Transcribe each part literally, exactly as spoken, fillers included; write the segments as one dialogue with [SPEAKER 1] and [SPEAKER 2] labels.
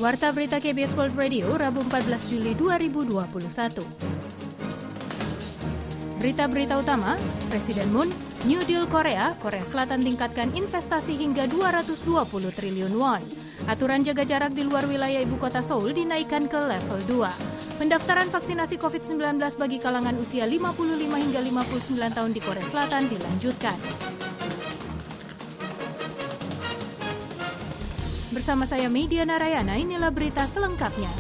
[SPEAKER 1] Warta Berita K B S World Radio, Rabu empat belas Juli dua ribu dua puluh satu. Berita-berita utama, Presiden Moon, New Deal Korea, Korea Selatan tingkatkan investasi hingga dua ratus dua puluh triliun won. Aturan jaga jarak di luar wilayah ibu kota Seoul dinaikkan ke level dua. Pendaftaran vaksinasi covid sembilan belas bagi kalangan usia lima puluh lima hingga lima puluh sembilan tahun di Korea Selatan dilanjutkan. Bersama saya Media Narayana, inilah berita selengkapnya.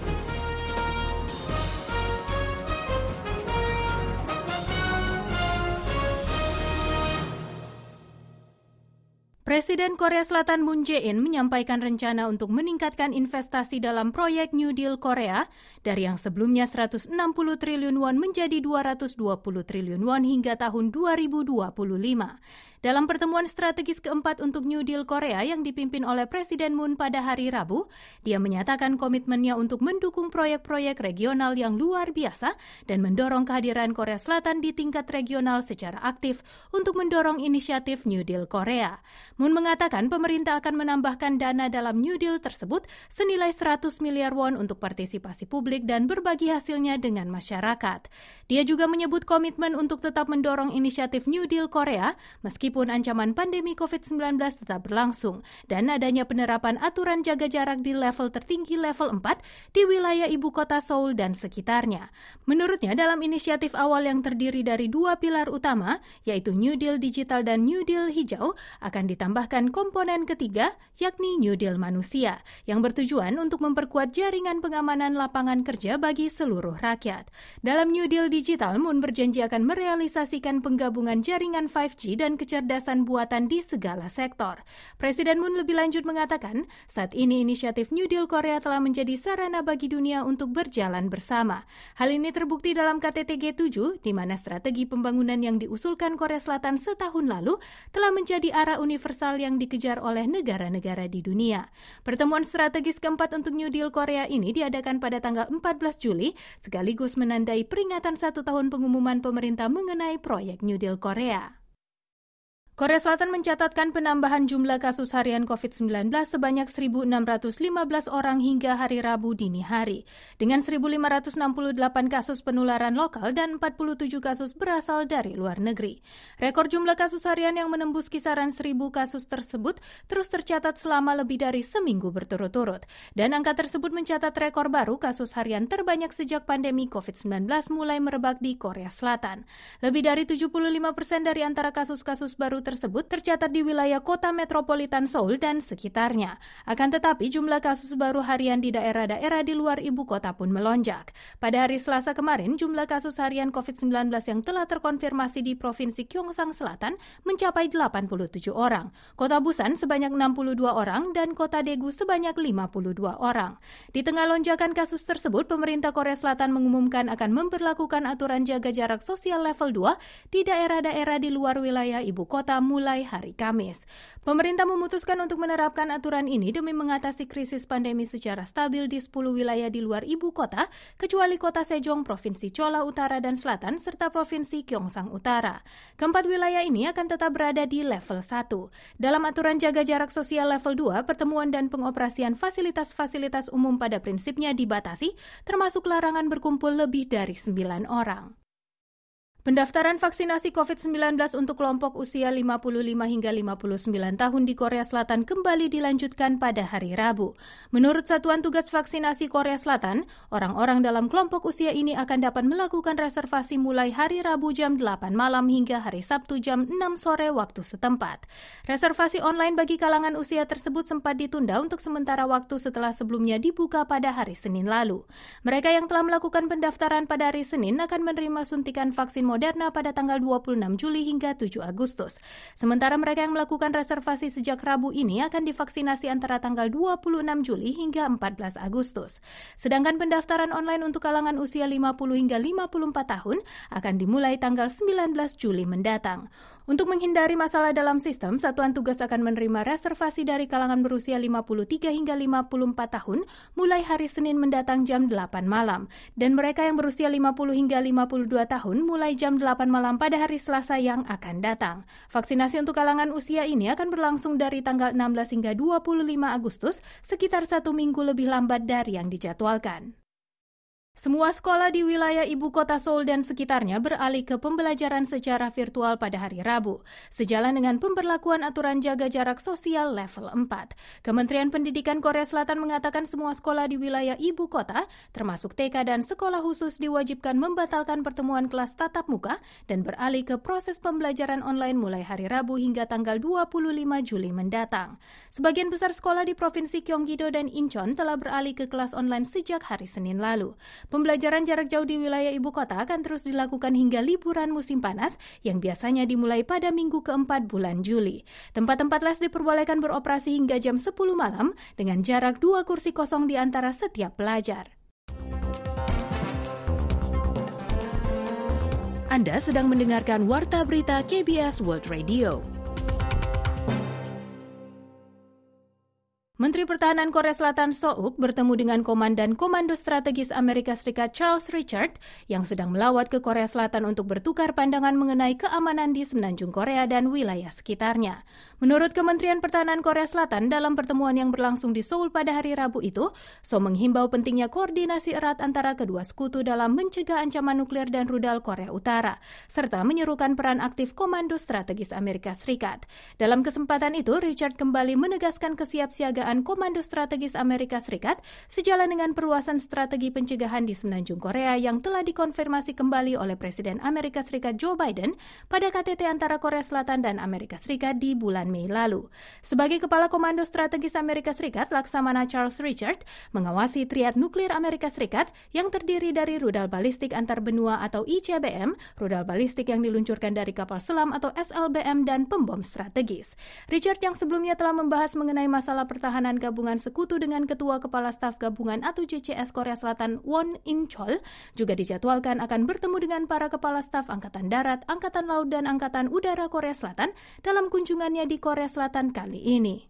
[SPEAKER 1] Presiden Korea Selatan Moon Jae-in menyampaikan rencana untuk meningkatkan investasi dalam proyek New Deal Korea dari yang sebelumnya seratus enam puluh triliun won menjadi dua ratus dua puluh triliun won hingga tahun dua ribu dua puluh lima. Dalam pertemuan strategis keempat untuk New Deal Korea yang dipimpin oleh Presiden Moon pada hari Rabu, dia menyatakan komitmennya untuk mendukung proyek-proyek regional yang luar biasa dan mendorong kehadiran Korea Selatan di tingkat regional secara aktif untuk mendorong inisiatif New Deal Korea. Moon mengatakan pemerintah akan menambahkan dana dalam New Deal tersebut senilai seratus miliar won untuk partisipasi publik dan berbagi hasilnya dengan masyarakat. Dia juga menyebut komitmen untuk tetap mendorong inisiatif New Deal Korea meski Meskipun ancaman pandemi covid sembilan belas tetap berlangsung dan adanya penerapan aturan jaga jarak di level tertinggi level empat di wilayah ibu kota Seoul dan sekitarnya. Menurutnya, dalam inisiatif awal yang terdiri dari dua pilar utama, yaitu New Deal Digital dan New Deal Hijau, akan ditambahkan komponen ketiga, yakni New Deal Manusia, yang bertujuan untuk memperkuat jaringan pengamanan lapangan kerja bagi seluruh rakyat. Dalam New Deal Digital, Moon berjanji akan merealisasikan penggabungan jaringan lima G dan kecerdasan kecerdasan buatan di segala sektor. Presiden Moon lebih lanjut mengatakan, saat ini inisiatif New Deal Korea telah menjadi sarana bagi dunia untuk berjalan bersama. Hal ini terbukti dalam K T T G tujuh, di mana strategi pembangunan yang diusulkan Korea Selatan setahun lalu telah menjadi arah universal yang dikejar oleh negara-negara di dunia. Pertemuan strategis keempat untuk New Deal Korea ini diadakan pada tanggal empat belas Juli, sekaligus menandai peringatan satu tahun pengumuman pemerintah mengenai proyek New Deal Korea. Korea Selatan mencatatkan penambahan jumlah kasus harian covid sembilan belas sebanyak seribu enam ratus lima belas orang hingga hari Rabu dini hari, dengan seribu lima ratus enam puluh delapan kasus penularan lokal dan empat puluh tujuh kasus berasal dari luar negeri. Rekor jumlah kasus harian yang menembus kisaran seribu kasus tersebut terus tercatat selama lebih dari seminggu berturut-turut, dan angka tersebut mencatat rekor baru kasus harian terbanyak sejak pandemi covid sembilan belas mulai merebak di Korea Selatan. Lebih dari tujuh puluh lima persen dari antara kasus-kasus baru tersebut tercatat di wilayah kota metropolitan Seoul dan sekitarnya. Akan tetapi jumlah kasus baru harian di daerah-daerah di luar ibu kota pun melonjak. Pada hari Selasa kemarin, jumlah kasus harian covid sembilan belas yang telah terkonfirmasi di Provinsi Gyeongsang Selatan mencapai delapan puluh tujuh orang. Kota Busan sebanyak enam puluh dua orang dan kota Daegu sebanyak lima puluh dua orang. Di tengah lonjakan kasus tersebut, pemerintah Korea Selatan mengumumkan akan memberlakukan aturan jaga jarak sosial level dua di daerah-daerah di luar wilayah ibu kota mulai hari Kamis. Pemerintah memutuskan untuk menerapkan aturan ini demi mengatasi krisis pandemi secara stabil di sepuluh wilayah di luar ibu kota, kecuali kota Sejong, Provinsi Cholla Utara dan Selatan, serta Provinsi Gyeongsang Utara. Keempat wilayah ini akan tetap berada di level satu. Dalam aturan jaga jarak sosial level dua, pertemuan dan pengoperasian fasilitas-fasilitas umum pada prinsipnya dibatasi, termasuk larangan berkumpul lebih dari sembilan orang. Pendaftaran vaksinasi covid sembilan belas untuk kelompok usia lima puluh lima hingga lima puluh sembilan tahun di Korea Selatan kembali dilanjutkan pada hari Rabu. Menurut Satuan Tugas Vaksinasi Korea Selatan, orang-orang dalam kelompok usia ini akan dapat melakukan reservasi mulai hari Rabu jam delapan malam hingga hari Sabtu jam enam sore waktu setempat. Reservasi online bagi kalangan usia tersebut sempat ditunda untuk sementara waktu setelah sebelumnya dibuka pada hari Senin lalu. Mereka yang telah melakukan pendaftaran pada hari Senin akan menerima suntikan vaksin Moderna pada tanggal dua puluh enam Juli hingga tujuh Agustus. Sementara mereka yang melakukan reservasi sejak Rabu ini akan divaksinasi antara tanggal dua puluh enam Juli hingga empat belas Agustus. Sedangkan pendaftaran online untuk kalangan usia lima puluh hingga lima puluh empat tahun akan dimulai tanggal sembilan belas Juli mendatang. Untuk menghindari masalah dalam sistem, Satuan Tugas akan menerima reservasi dari kalangan berusia lima puluh tiga hingga lima puluh empat tahun mulai hari Senin mendatang jam delapan malam, dan mereka yang berusia lima puluh hingga lima puluh dua tahun mulai jam delapan malam pada hari Selasa yang akan datang. Vaksinasi untuk kalangan usia ini akan berlangsung dari tanggal enam belas hingga dua puluh lima Agustus, sekitar satu minggu lebih lambat dari yang dijadwalkan. Semua sekolah di wilayah ibu kota Seoul dan sekitarnya beralih ke pembelajaran secara virtual pada hari Rabu, sejalan dengan pemberlakuan aturan jaga jarak sosial level empat. Kementerian Pendidikan Korea Selatan mengatakan semua sekolah di wilayah ibu kota, termasuk T K dan sekolah khusus, diwajibkan membatalkan pertemuan kelas tatap muka dan beralih ke proses pembelajaran online mulai hari Rabu hingga tanggal dua puluh lima Juli mendatang. Sebagian besar sekolah di Provinsi Gyeonggi-do dan Incheon telah beralih ke kelas online sejak hari Senin lalu. Pembelajaran jarak jauh di wilayah ibu kota akan terus dilakukan hingga liburan musim panas yang biasanya dimulai pada minggu keempat bulan Juli. Tempat-tempat les diperbolehkan beroperasi hingga jam sepuluh malam dengan jarak dua kursi kosong di antara setiap pelajar. Anda sedang mendengarkan Warta Berita K B S World Radio. Menteri Pertahanan Korea Selatan Souk bertemu dengan Komandan Komando Strategis Amerika Serikat Charles Richard yang sedang melawat ke Korea Selatan untuk bertukar pandangan mengenai keamanan di semenanjung Korea dan wilayah sekitarnya. Menurut Kementerian Pertahanan Korea Selatan, dalam pertemuan yang berlangsung di Seoul pada hari Rabu itu, So menghimbau pentingnya koordinasi erat antara kedua sekutu dalam mencegah ancaman nuklir dan rudal Korea Utara, serta menyerukan peran aktif Komando Strategis Amerika Serikat. Dalam kesempatan itu, Richard kembali menegaskan kesiapsiagaan Komando Strategis Amerika Serikat sejalan dengan perluasan strategi pencegahan di semenanjung Korea yang telah dikonfirmasi kembali oleh Presiden Amerika Serikat Joe Biden pada K T T antara Korea Selatan dan Amerika Serikat di bulan Mei lalu. Sebagai Kepala Komando Strategis Amerika Serikat, Laksamana Charles Richard mengawasi triad nuklir Amerika Serikat yang terdiri dari rudal balistik antar benua atau I C B M, rudal balistik yang diluncurkan dari kapal selam atau S L B M, dan pembom strategis. Richard yang sebelumnya telah membahas mengenai masalah pertahanan gabungan sekutu dengan Ketua Kepala Staf Gabungan atau J C S Korea Selatan Won In-chol juga dijadwalkan akan bertemu dengan para Kepala Staf Angkatan Darat, Angkatan Laut, dan Angkatan Udara Korea Selatan dalam kunjungannya di Korea Selatan kali ini.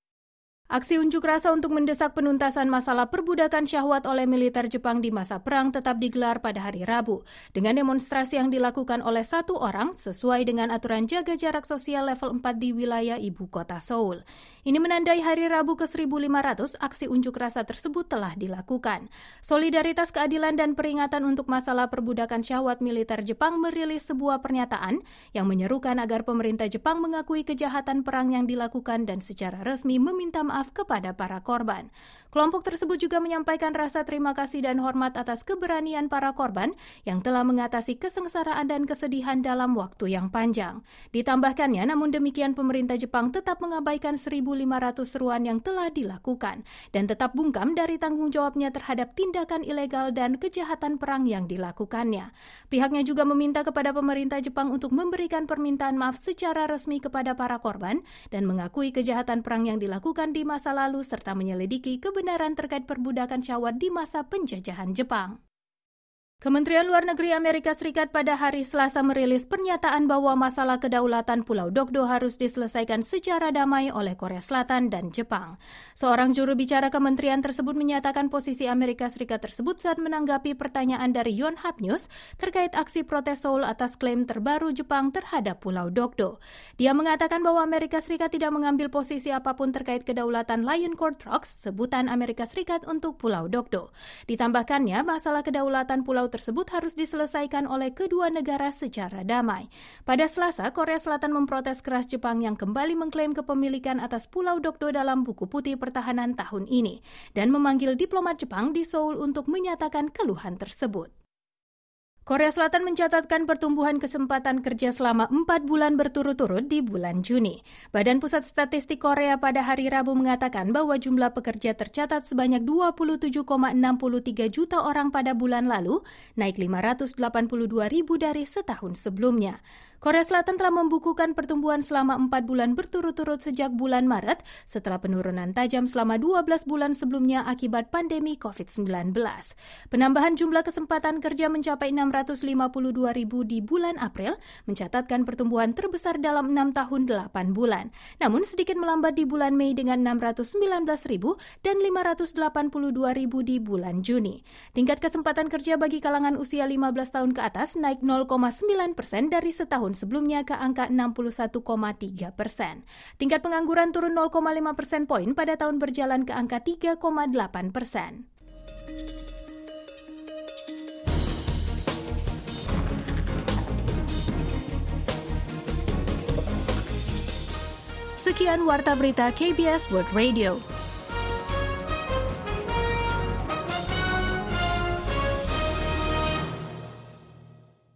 [SPEAKER 1] Aksi unjuk rasa untuk mendesak penuntasan masalah perbudakan syahwat oleh militer Jepang di masa perang tetap digelar pada hari Rabu, dengan demonstrasi yang dilakukan oleh satu orang sesuai dengan aturan jaga jarak sosial level empat di wilayah ibu kota Seoul. Ini menandai hari Rabu ke seribu lima ratus aksi unjuk rasa tersebut telah dilakukan. Solidaritas Keadilan dan Peringatan untuk Masalah Perbudakan Syahwat Militer Jepang merilis sebuah pernyataan yang menyerukan agar pemerintah Jepang mengakui kejahatan perang yang dilakukan dan secara resmi meminta maaf kepada para korban. Kelompok tersebut juga menyampaikan rasa terima kasih dan hormat atas keberanian para korban yang telah mengatasi kesengsaraan dan kesedihan dalam waktu yang panjang. Ditambahkannya, namun demikian pemerintah Jepang tetap mengabaikan seribu lima ratus seruan yang telah dilakukan dan tetap bungkam dari tanggung jawabnya terhadap tindakan ilegal dan kejahatan perang yang dilakukannya. Pihaknya juga meminta kepada pemerintah Jepang untuk memberikan permintaan maaf secara resmi kepada para korban dan mengakui kejahatan perang yang dilakukan di masa lalu serta menyelidiki kebenaran terkait perbudakan syahwat di masa penjajahan Jepang. Kementerian Luar Negeri Amerika Serikat pada hari Selasa merilis pernyataan bahwa masalah kedaulatan Pulau Dokdo harus diselesaikan secara damai oleh Korea Selatan dan Jepang. Seorang juru bicara kementerian tersebut menyatakan posisi Amerika Serikat tersebut saat menanggapi pertanyaan dari Yonhap News terkait aksi protes Seoul atas klaim terbaru Jepang terhadap Pulau Dokdo. Dia mengatakan bahwa Amerika Serikat tidak mengambil posisi apapun terkait kedaulatan Lion Court Rocks, sebutan Amerika Serikat untuk Pulau Dokdo. Ditambahkannya, masalah kedaulatan Pulau tersebut harus diselesaikan oleh kedua negara secara damai. Pada Selasa, Korea Selatan memprotes keras Jepang yang kembali mengklaim kepemilikan atas Pulau Dokdo dalam buku putih pertahanan tahun ini dan memanggil diplomat Jepang di Seoul untuk menyatakan keluhan tersebut. Korea Selatan mencatatkan pertumbuhan kesempatan kerja selama empat bulan berturut-turut di bulan Juni. Badan Pusat Statistik Korea pada hari Rabu mengatakan bahwa jumlah pekerja tercatat sebanyak dua puluh tujuh koma enam tiga juta orang pada bulan lalu, naik lima ratus delapan puluh dua ribu dari setahun sebelumnya. Korea Selatan telah membukukan pertumbuhan selama empat bulan berturut-turut sejak bulan Maret setelah penurunan tajam selama dua belas bulan sebelumnya akibat pandemi covid sembilan belas. Penambahan jumlah kesempatan kerja mencapai enam ratus lima puluh dua ribu di bulan April, mencatatkan pertumbuhan terbesar dalam enam tahun delapan bulan. Namun sedikit melambat di bulan Mei dengan enam ratus sembilan belas ribu dan lima ratus delapan puluh dua ribu di bulan Juni. Tingkat kesempatan kerja bagi kalangan usia lima belas tahun ke atas naik nol koma sembilan persen dari setahun sebelumnya ke angka enam puluh satu koma tiga persen. Tingkat pengangguran turun nol koma lima persen poin pada tahun berjalan ke angka tiga koma delapan persen. Sekian Warta Berita K B S World Radio.